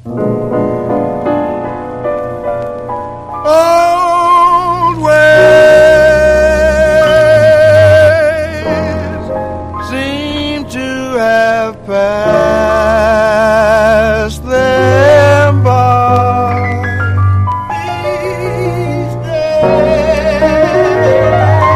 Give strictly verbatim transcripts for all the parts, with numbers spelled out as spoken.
Old ways seem to have passed them by these days.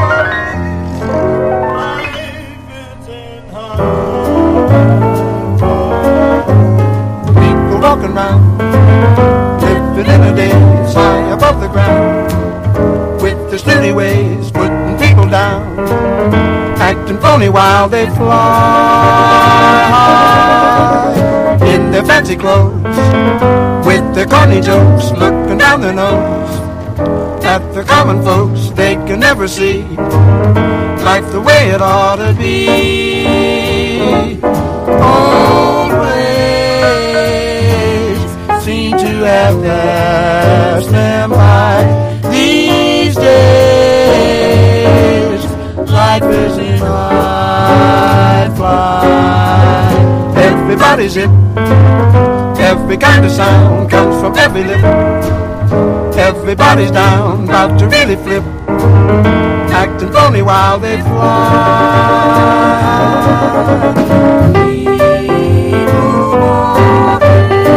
Life isn't hard. People walking round, living in a daze high above the ground, with their snooty ways, putting people down, acting phony while they fly high in their fancy clothes, with their corny jokes, looking down their nose at the common folks they can never see life the way it ought to be. Old ways seem to have passed them by these days. Life is in high fly. Everybody's hip, every kind of sound comes from every lip. Everybody's down, about to really flip, acting phony while they fly.